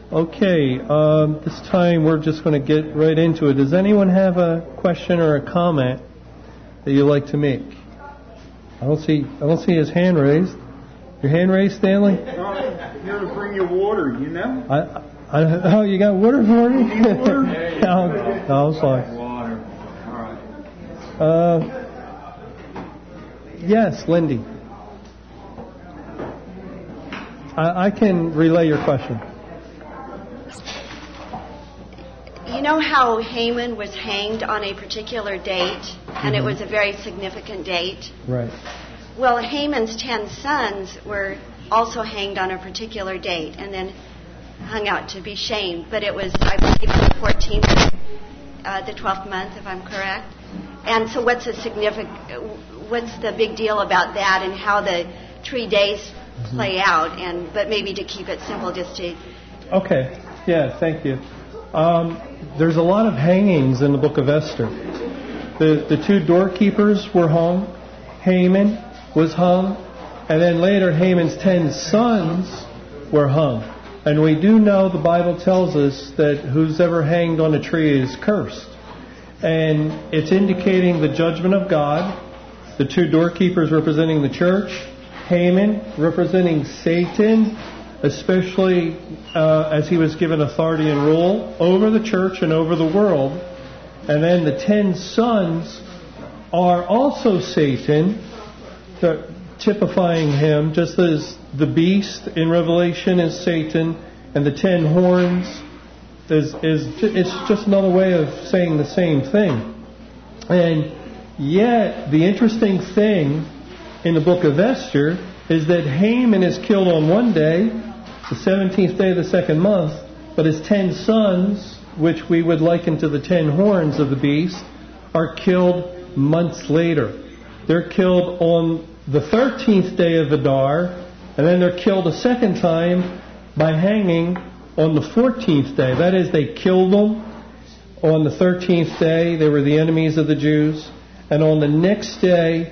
Okay, this time we're just going to get right into it. Does anyone have a question or a comment that you'd like to make? I don't see his hand raised. Your hand raised, Stanley? Here to bring you water, you know? Oh, you got water for me? Water? No, I'm sorry. Water. All right. Yes, Lindy. I can relay your question. You know how Haman was hanged on a particular date, and it was a very significant date? Right. Well, Haman's 10 sons were also hanged on a particular date and then hung out to be shamed. But it was, I believe, the 14th, the 12th month, if I'm correct. And so what's the big deal about that and how the 3 days play out? But maybe to keep it simple, just to... Okay. Yeah, thank you. There's a lot of hangings in the book of Esther. The 2 doorkeepers were hung. Haman was hung. And then later Haman's 10 sons were hung. And we do know the Bible tells us that who's ever hanged on a tree is cursed. And it's indicating the judgment of God. The 2 doorkeepers representing the church. Haman representing Satan, especially as he was given authority and rule over the church and over the world. And then the 10 sons are also Satan, typifying him, just as the beast in Revelation is Satan, and the 10 horns it's just another way of saying the same thing. And yet, the interesting thing in the book of Esther is that Haman is killed on one day, the 17th day of the second month, but his 10 sons, which we would liken to the 10 horns of the beast, are killed months later. They're killed on the 13th day of Adar, and then they're killed a second time by hanging on the 14th day. That is, they killed them on the 13th day. They were the enemies of the Jews. And on the next day,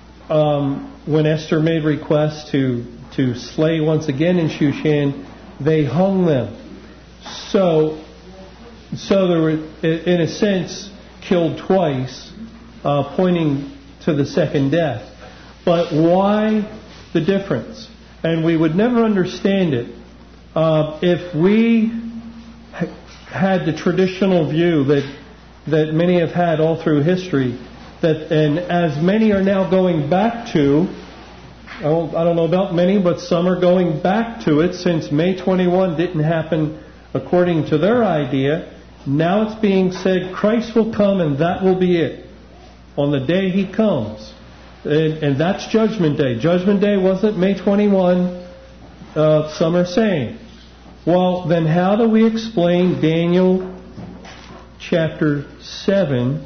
when Esther made request to slay once again in Shushan, they hung them. So they were, in a sense, killed twice, pointing to the second death. But why the difference? And we would never understand it if we had the traditional view that many have had all through history, and as many are now going back to, I don't know about many, but some are going back to it since May 21 didn't happen according to their idea. Now it's being said Christ will come and that will be it on the day He comes. And that's Judgment Day. Judgment Day wasn't May 21, some are saying. Well, then how do we explain Daniel chapter 7?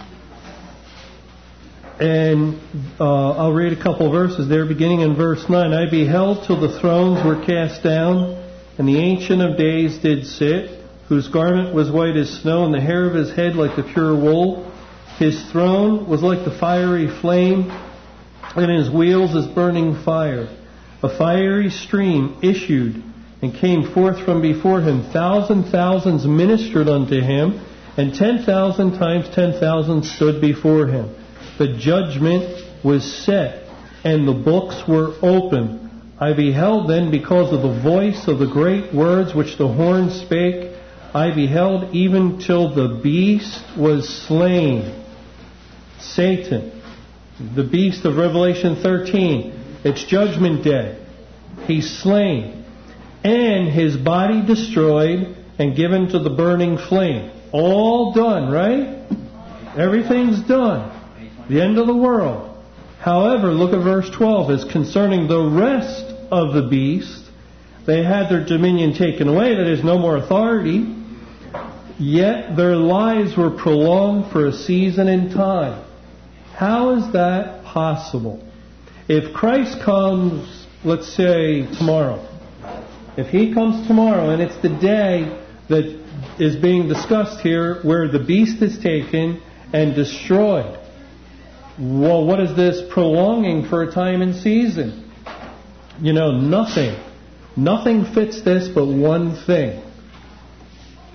And I'll read a couple verses there, beginning in verse 9. I beheld till the thrones were cast down, and the Ancient of Days did sit, whose garment was white as snow, and the hair of his head like the pure wool. His throne was like the fiery flame, and his wheels as burning fire. A fiery stream issued and came forth from before him. Thousands ministered unto him, and 10,000 times 10,000 stood before him. The judgment was set, and the books were open. I beheld then, because of the voice of the great words which the horn spake, I beheld even till the beast was slain. Satan, the beast of Revelation 13. It's Judgment Day. He's slain. And his body destroyed and given to the burning flame. All done, right? Everything's done. The end of the world. However, look at verse 12. As concerning the rest of the beast, they had their dominion taken away. That is, no more authority. Yet their lives were prolonged for a season and time. How is that possible? If Christ comes, let's say, tomorrow. If He comes tomorrow, and it's the day that is being discussed here where the beast is taken and destroyed. Well, what is this prolonging for a time and season? You know, nothing. Nothing fits this but one thing.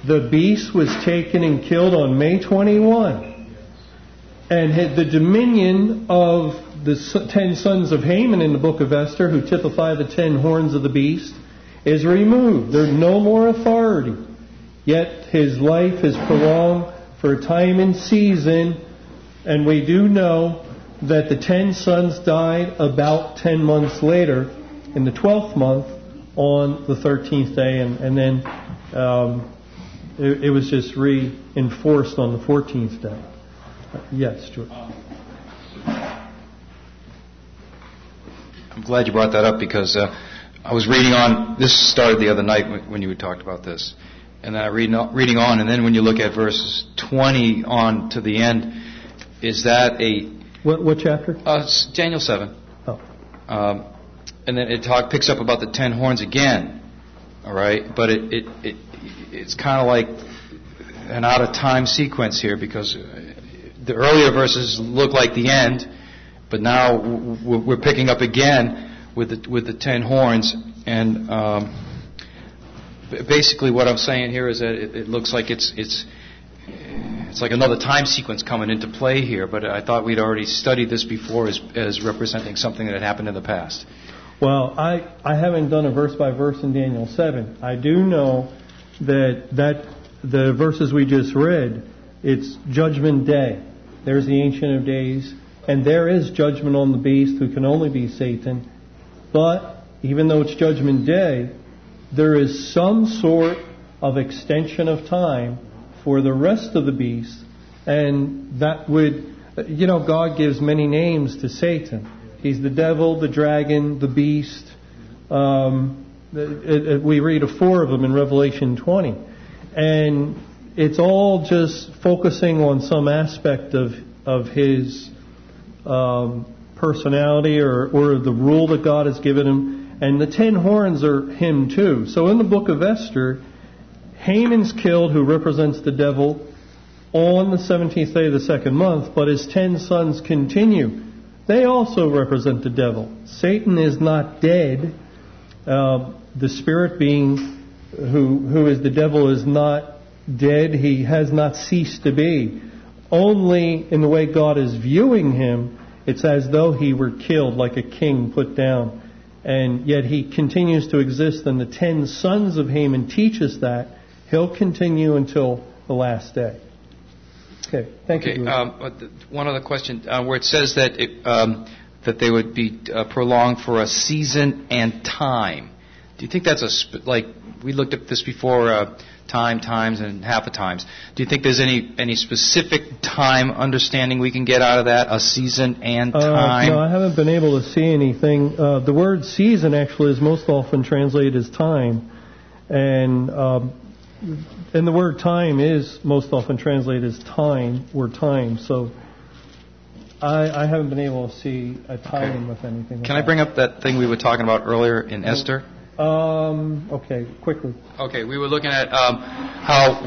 The beast was taken and killed on May 21. And the dominion of the 10 sons of Haman in the book of Esther, who typify the 10 horns of the beast, is removed. There's no more authority. Yet his life is prolonged for a time and season. And we do know that the 10 sons died about 10 months later, in the 12th month, on the 13th day. And then it was just reinforced on the 14th day. Yes, George. I'm glad you brought that up because I was reading on. This started the other night when you had talked about this, and then I reading on, and then when you look at verses 20 on to the end, is that a what chapter? It's Daniel 7. Oh. And then it picks up about the 10 horns again. All right, but it's kind of like an out of time sequence here because the earlier verses look like the end. But now we're picking up again with the 10 horns, and basically what I'm saying here is that it looks like it's like another time sequence coming into play here. But I thought we'd already studied this before as representing something that had happened in the past. Well, I haven't done a verse by verse in Daniel 7. I do know that the verses we just read, it's Judgment Day. There's the Ancient of Days. And there is judgment on the beast, who can only be Satan. But even though it's Judgment Day, there is some sort of extension of time for the rest of the beasts. And that would, God gives many names to Satan. He's the devil, the dragon, the beast. We read of 4 of them in Revelation 20. And it's all just focusing on some aspect of his personality or the rule that God has given him. And the 10 horns are him too. So in the book of Esther, Haman's killed, who represents the devil, on the 17th day of the 2nd month, but his 10 sons continue. They also represent the devil. Satan is not dead. The spirit being who is the devil is not dead. He has not ceased to be. Only in the way God is viewing him, it's as though he were killed, like a king put down. And yet he continues to exist, and the 10 sons of Haman teach us that he'll continue until the last day. Okay, thank you. One other question, where it says that that they would be prolonged for a season and time. Do you think that's like we looked at this before? Times, and half a times. Do you think there's any specific time understanding we can get out of that? A season and time? No, I haven't been able to see anything. The word season actually is most often translated as time, and the word time is most often translated as time or time. So I haven't been able to see a tie-in with anything. Can I bring up that thing we were talking about earlier in Esther? Okay, quickly. Okay, we were looking at how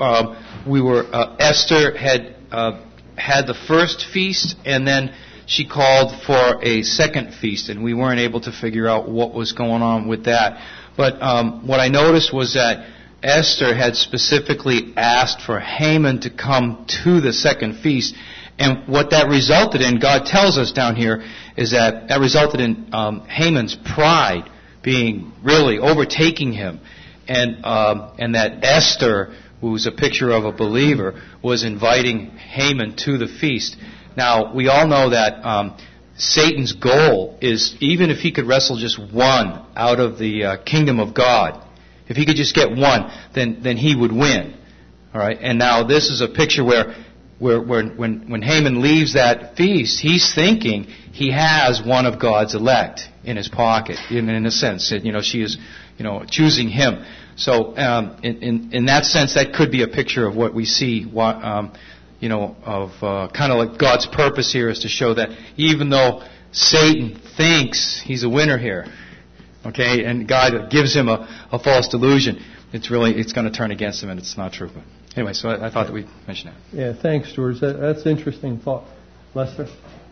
Esther had the first feast, and then she called for a second feast, and we weren't able to figure out what was going on with that. But what I noticed was that Esther had specifically asked for Haman to come to the second feast, and what that resulted in, God tells us down here, is that resulted in Haman's pride being really overtaking him, and that Esther, who's a picture of a believer, was inviting Haman to the feast. Now, we all know that Satan's goal is, even if he could wrestle just one out of the kingdom of God, if he could just get one, then he would win. All right. And now this is a picture where when Haman leaves that feast, he's thinking he has one of God's elect in his pocket, in a sense. She is, choosing him. So, in that sense, that could be a picture of what we see, kind of like God's purpose here is to show that even though Satan thinks he's a winner here, okay, and God gives him a false delusion, it's going to turn against him, and it's not true. But anyway, so I thought that we'd mention that. Yeah, thanks, George. That's an interesting thought. Lester?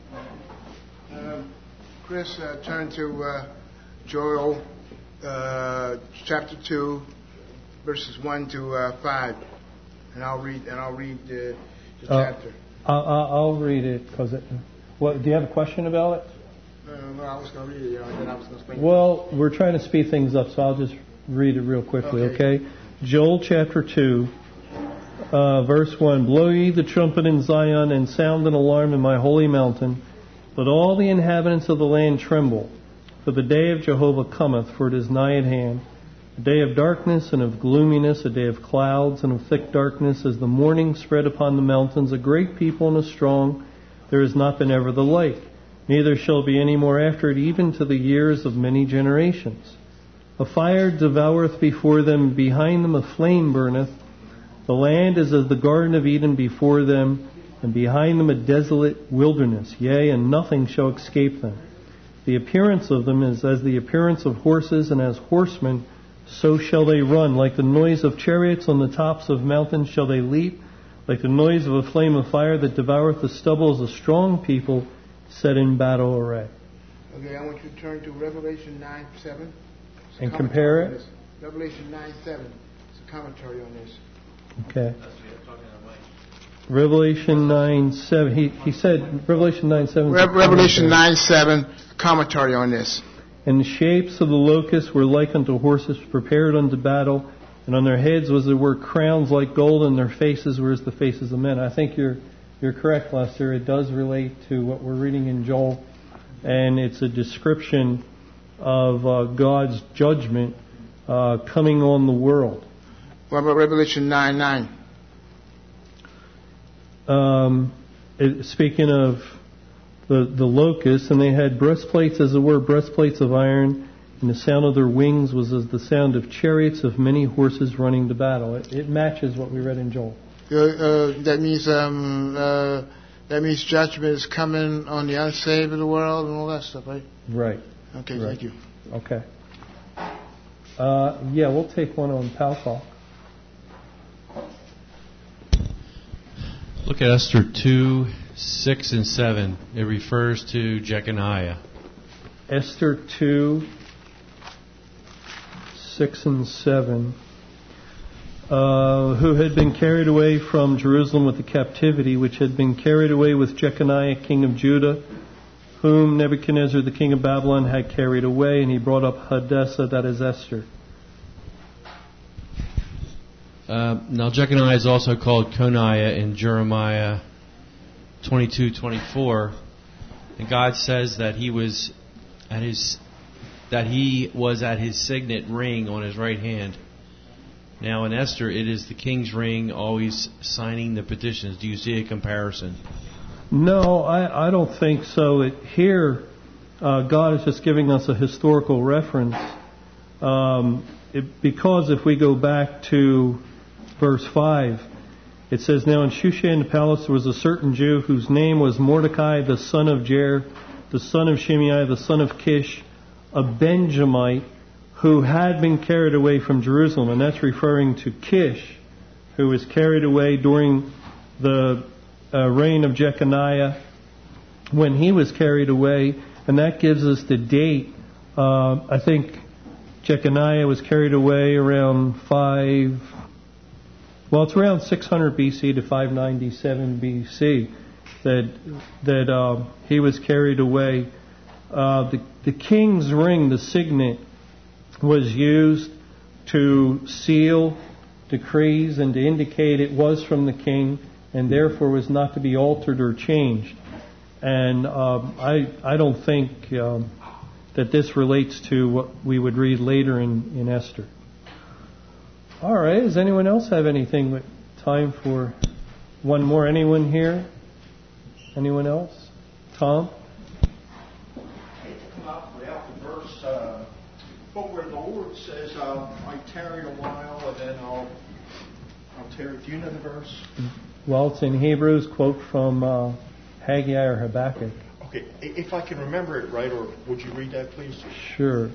Chris, turn to Joel chapter 2, verses 1 to 5, and I'll read the chapter. I'll read it because do you have a question about it? No, I was going to read it, and then I was going to explain. Well, we're trying to speed things up, so I'll just read it real quickly, okay? Joel chapter 2, verse 1. Blow ye the trumpet in Zion, and sound an alarm in my holy mountain. Let all the inhabitants of the land tremble. For the day of Jehovah cometh, for it is nigh at hand. A day of darkness and of gloominess, a day of clouds and of thick darkness, as the morning spread upon the mountains, a great people and a strong. There has not been ever the like, neither shall be any more after it, even to the years of many generations. A fire devoureth before them, behind them a flame burneth. The land is as the Garden of Eden before them, and behind them a desolate wilderness. Yea, and nothing shall escape them. The appearance of them is as the appearance of horses, and as horsemen, so shall they run. Like the noise of chariots on the tops of mountains shall they leap. Like the noise of a flame of fire that devoureth the stubble, as a strong people set in battle array. Okay, I want you to turn to Revelation 9:7. And compare it? Revelation 9:7. It's a commentary on this. Okay. Revelation 9:7. He said Revelation 9:7. Revelation 9:7. Commentary on this. And the shapes of the locusts were like unto horses prepared unto battle, and on their heads were crowns like gold, and their faces were as the faces of men. I think you're correct, Lester. It does relate to what we're reading in Joel, and it's a description of God's judgment coming on the world. What about Revelation 9:9? Speaking of the locusts, and they had breastplates, as it were, breastplates of iron, and the sound of their wings was as the sound of chariots of many horses running to battle. It matches what we read in Joel. That means judgment is coming on the unsaved of the world and all that stuff, right? Right. Okay, right. Thank you. Okay. We'll take one on Paltalk. Look at Esther 2, 6 and 7. It refers to Jeconiah. Esther 2, 6 and 7. Who had been carried away from Jerusalem with the captivity, which had been carried away with Jeconiah, king of Judah, whom Nebuchadnezzar, the king of Babylon, had carried away, and he brought up Hadassah, that is Esther. Now Jeconiah is also called Coniah in Jeremiah 22:24, and God says that he was at his signet ring on his right hand. Now in Esther, it is the king's ring, always signing the petitions. Do you see a comparison? No, I don't think so. Here, God is just giving us a historical reference. Because if we go back to verse 5, it says, Now in Shushan the palace there was a certain Jew whose name was Mordecai, the son of Jair, the son of Shimei, the son of Kish, a Benjamite, who had been carried away from Jerusalem. And that's referring to Kish, who was carried away during the reign of Jeconiah, when he was carried away. And that gives us the date. I think Jeconiah was carried away around it's around 600 BC to 597 BC that he was carried away. The king's ring, the signet, was used to seal decrees and to indicate it was from the king, and therefore was not to be altered or changed. And I don't think that this relates to what we would read later in Esther. All right. Does anyone else have anything with time for one more? Anyone here? Anyone else? Tom? Without the verse, but where the Lord says, I tarried a while and then I'll tarry. Do you know the verse? Well, it's in Hebrews, quote from Haggai or Habakkuk. Okay, if I can remember it right, or would you read that, please? Sure.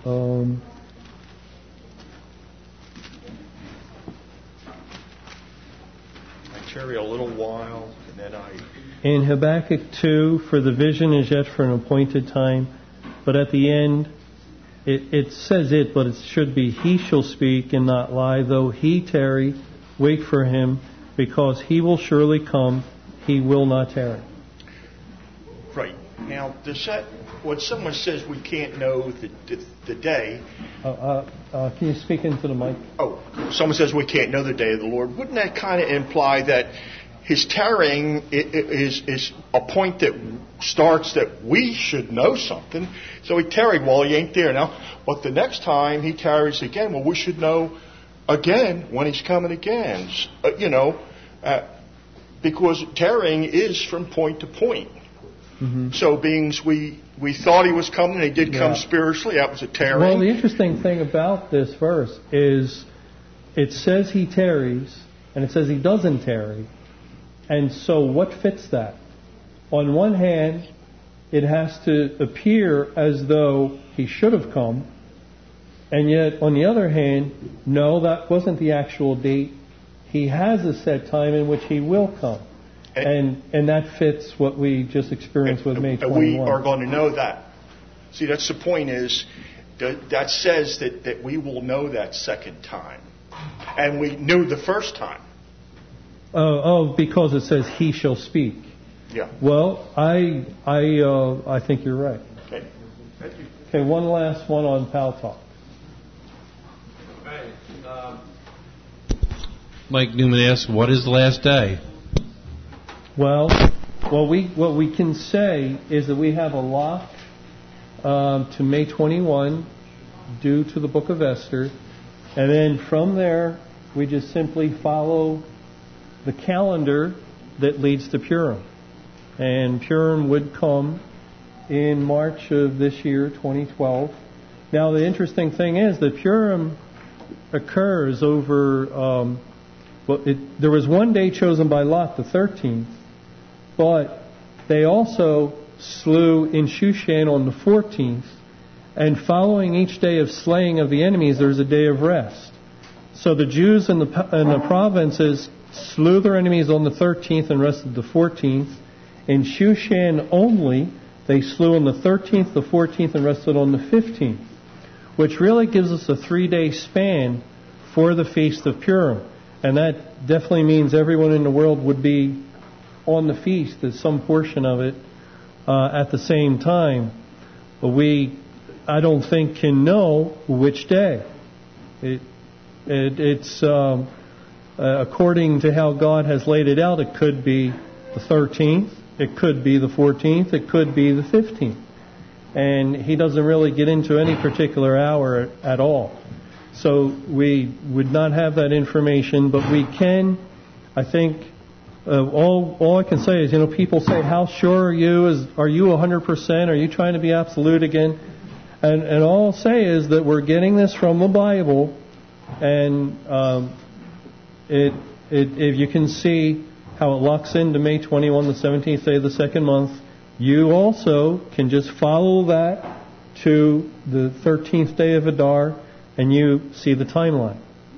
Tarry a little while, and then In Habakkuk 2, for the vision is yet for an appointed time, but at the end it says it, but it should be he shall speak and not lie. Though he tarry, wait for him, because he will surely come. He will not tarry. Right. Now, when someone says we can't know the day... can you speak into the mic? Oh, someone says we can't know the day of the Lord. Wouldn't that kind of imply that his tarrying is a point that starts that we should know something? So he tarried while he ain't there now. But the next time he tarries again, well, we should know again when he's coming again. Because tarrying is from point to point. Mm-hmm. So beings we thought he was coming, and he did come spiritually. That was a tarrying. Well, the interesting thing about this verse is it says he tarries, and it says he doesn't tarry. And so what fits that? On one hand, it has to appear as though he should have come, and yet on the other hand, no, that wasn't the actual date. He has a set time in which he will come. And that fits what we just experienced with May 21. We are going to know that. See, that's the point is that says that we will know that second time. And we knew the first time. Because it says he shall speak. Yeah. Well, I think you're right. Okay. Thank you. Okay, one last one on Pal Talk. Mike Newman asks, what is the last day? Well, what we can say is that we have a lock to May 21 due to the Book of Esther, and then from there we just simply follow the calendar that leads to Purim. And Purim would come in March of this year, 2012. Now the interesting thing is that Purim occurs over, there was one day chosen by Lot, the 13th, but they also slew in Shushan on the 14th, and following each day of slaying of the enemies, there's a day of rest. So the Jews in the provinces slew their enemies on the 13th and rested the 14th. In Shushan only, they slew on the 13th, the 14th, and rested on the 15th, which really gives us a 3-day span for the Feast of Purim. And that definitely means everyone in the world would be on the feast as some portion of it at the same time. But I don't think, can know which day. It's according to how God has laid it out, it could be the 13th, it could be the 14th, it could be the 15th. And he doesn't really get into any particular hour at all. So we would not have that information, but we can, I think, all I can say is, people say, how sure are you? Are you 100%? Are you trying to be absolute again? And all I'll say is that we're getting this from the Bible, and if you can see how it locks into May 21, the 17th day of the second month, you also can just follow that to the 13th day of Adar, and you see the timeline.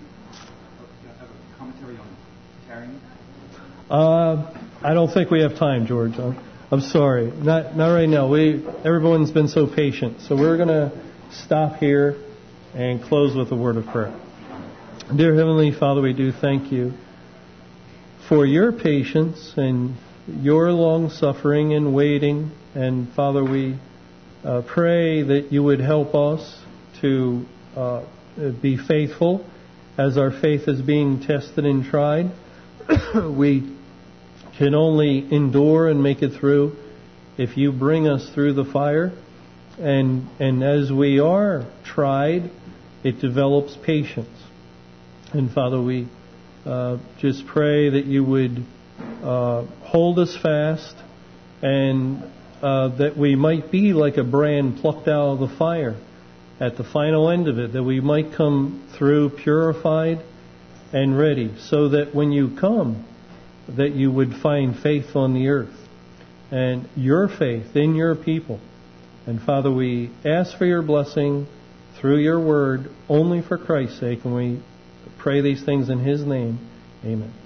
I don't think we have time, George. I'm sorry. Not right now. Everyone's been so patient. So we're going to stop here and close with a word of prayer. Dear Heavenly Father, we do thank you for your patience and your long suffering and waiting. And Father, we pray that you would help us to be faithful as our faith is being tested and tried. We can only endure and make it through if you bring us through the fire. And as we are tried, it develops patience. And Father, we just pray that you would hold us fast, and that we might be like a brand plucked out of the fire at the final end of it, that we might come through purified and ready, so that when you come, that you would find faith on the earth and your faith in your people. And Father, we ask for your blessing through your word only for Christ's sake, and we pray these things in his name. Amen.